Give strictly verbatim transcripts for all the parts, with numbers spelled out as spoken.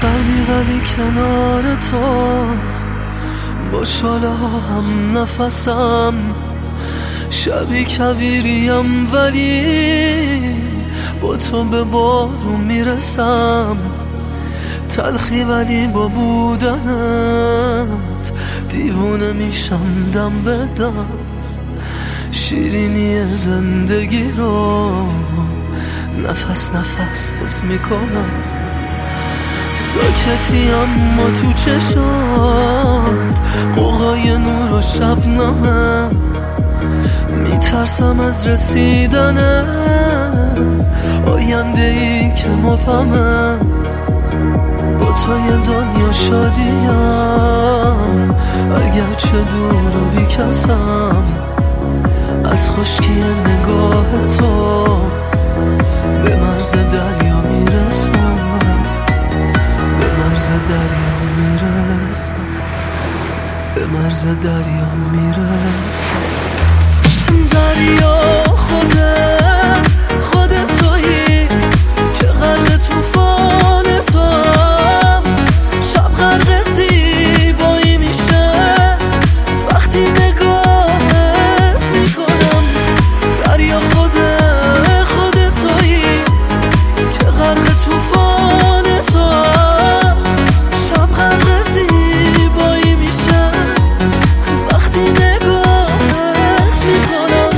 سردی ولی کنار تو، با شالا هم نفسم، شبی کویریم ولی با تو به بارون میرسم. تلخی ولی با بودنت دیوونه میشم دم به دم. شیرینی زندگی رو نفس نفس حس میکنم. ساکتی اما تو چشات قوقای نور و شبنمه. میترسم از رسیدن آینده ای که مبهمه. با تو یه دنیا شادیم اگرچه دور و بی کسم. از خشکی نگاه تو به مرز دریا میرسم، به مرز دریا میرسم، به مرز دریا میرسم. دریا خوده خود تویی که غرق توفان توام. شب غرق زیبایی میشه وقتی نگاهت میکنم. دریا خوده خود تویی که غرق توفان توام. شب غرق زیبایی میشه وقتی نگاهت میکنم.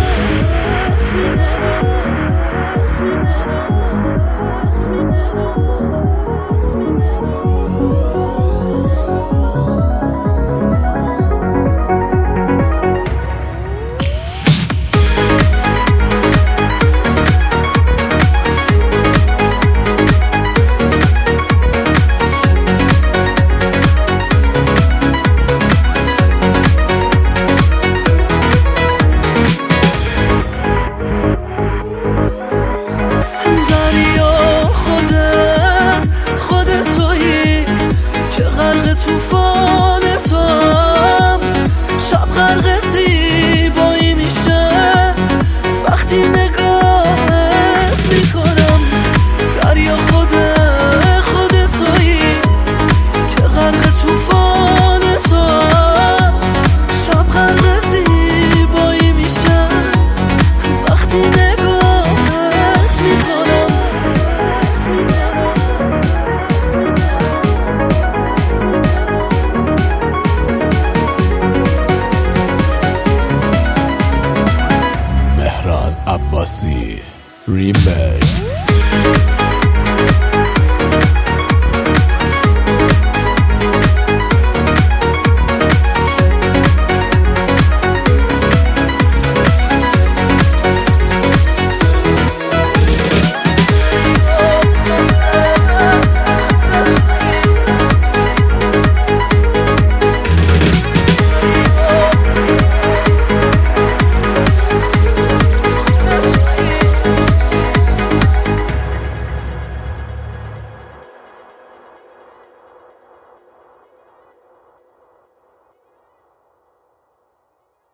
توفان توام. شب غرق زیبایی میشه وقتی نگاهت میکنم. دریا خوده خود تویی که غرق توفان توام. شب غرق زیبایی میشه وقتی نگاهت میکنم. Abasi Remix.